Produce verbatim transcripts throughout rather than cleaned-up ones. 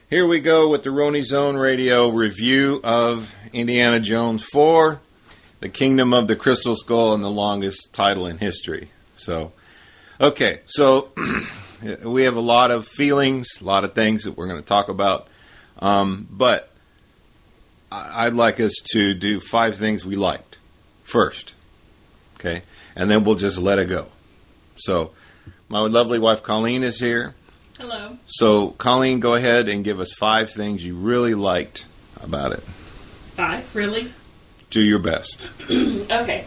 Here we go with the Roney Zone Radio review of Indiana Jones four, The Kingdom of the Crystal Skull, and the longest title in history. So, okay, so we have a lot of feelings, a lot of things that we're going to talk about, um, but I'd like us to do five things we liked first, okay, and then we'll just let it go. So, my lovely wife Colleen is here. Hello. So, Colleen, go ahead and give us five things you really liked about it. Five? Really? Do your best. Okay.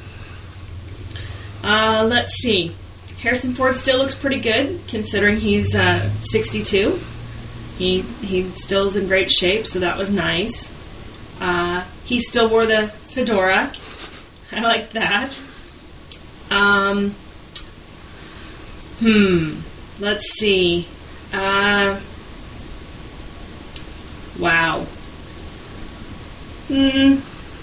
Uh, let's see. Harrison Ford still looks pretty good, considering he's uh, sixty-two. He he still is in great shape, so that was nice. Uh, he still wore the fedora. I like that. Um. Hmm. Let's see. Uh, wow. Hmm.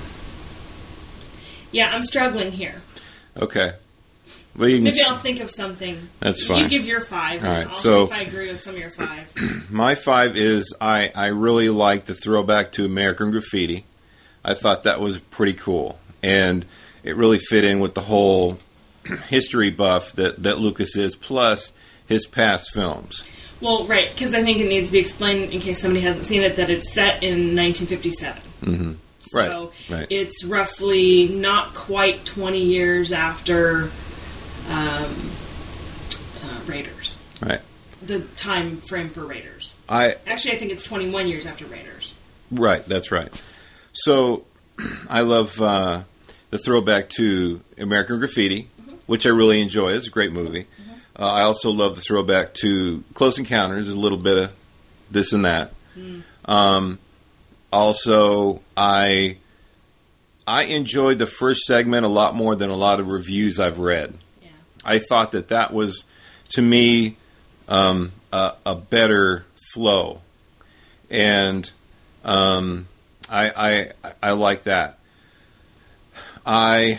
Yeah, I'm struggling here. Okay. Well, you can Maybe s- I'll think of something. That's fine. You give your five. All right, And I'll so- see if I agree with some of your five. My five is I, I really like the throwback to American Graffiti. I thought that was pretty cool. And it really fit in with the whole history buff that, that Lucas is, plus his past films. Well, right, because I think it needs to be explained in case somebody hasn't seen it that it's set in nineteen fifty-seven. Mm-hmm. So Right, right. it's roughly not quite twenty years after um, uh, Raiders. Right. The time frame for Raiders. I Actually, I think it's twenty-one years after Raiders. Right, that's right. So, I love uh, the throwback to American Graffiti, mm-hmm. which I really enjoy. It's a great movie. Mm-hmm. Uh, I also love the throwback to Close Encounters, a little bit of this and that. Mm. Um, also, I I enjoyed the first segment a lot more than a lot of reviews I've read. Yeah. I thought that that was, to me, um, a, a better flow. And um, I, I I like that. I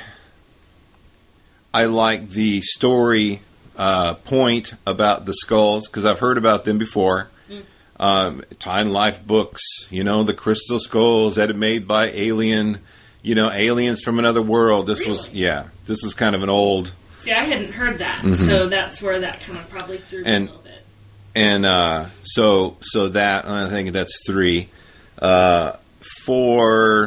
I like the story uh, point about the skulls, because I've heard about them before. Mm. Um, Time Life books, you know, the crystal skulls that are made by alien, you know, aliens from another world. This really? was, yeah, this was kind of an old. See, I hadn't heard that, Mm-hmm. so that's where that kind of probably threw me And- a little bit. And uh, so, so that I think that's three. Uh, four.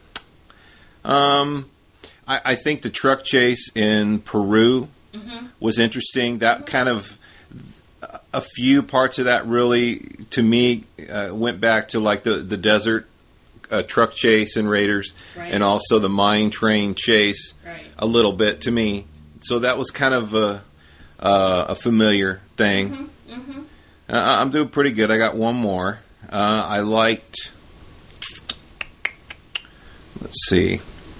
Um, I, I think the truck chase in Peru mm-hmm. was interesting. That mm-hmm. kind of a few parts of that really, to me, uh, went back to like the the desert uh, truck chase in Raiders, right. and also the mine train chase right. a little bit to me. So that was kind of a uh, a familiar thing. Mm-hmm. Mm-hmm. Uh, I'm doing pretty good. I got one more. Uh, I liked. Let's see.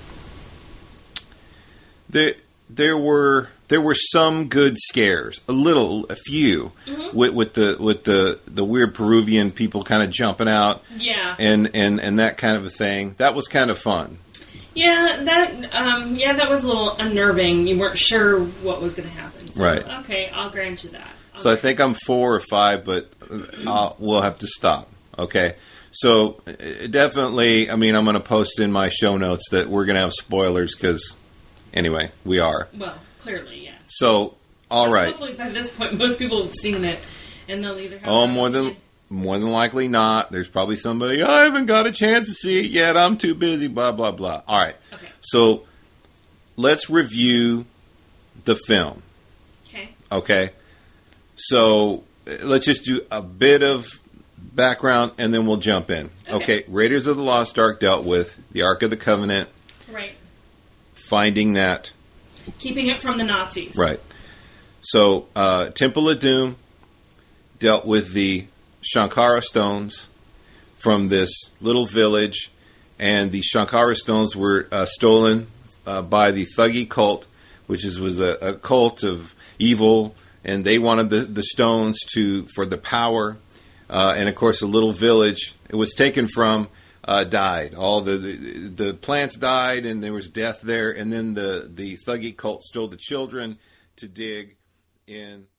There, there were there were some good scares. A little, a few, mm-hmm. with with the with the, the weird Peruvian people kind of jumping out. Yeah. And, and and that kind of a thing. That was kind of fun. Yeah, that um, yeah, that was a little unnerving. You weren't sure what was going to happen. So, right. Okay, I'll grant you that. I'll So I think I'm four or five, but I'll, we'll have to stop. Okay. So uh, definitely, I mean, I'm going to post in my show notes that we're going to have spoilers because, anyway, we are. Well, clearly, yeah. So, all well, right. Hopefully, by this point, most people have seen it, and they'll either have. Oh, more than more than likely not. There's probably somebody. I haven't got a chance to see it yet. I'm too busy. Blah blah blah. All right. Okay. So let's review the film. Okay. Okay. So let's just do a bit of background, and then we'll jump in. Okay. okay. Raiders of the Lost Ark dealt with the Ark of the Covenant. Right. Finding that. Keeping it from the Nazis. Right. So uh, Temple of Doom dealt with the Shankara stones from this little village, and the Shankara stones were uh, stolen uh, by the Thuggee cult, which is was a, a cult of evil, and they wanted the, the stones to for the power. Uh, and of course, the little village it was taken from uh, died. All the, the the plants died, and there was death there. And then the the Thuggee cult stole the children to dig in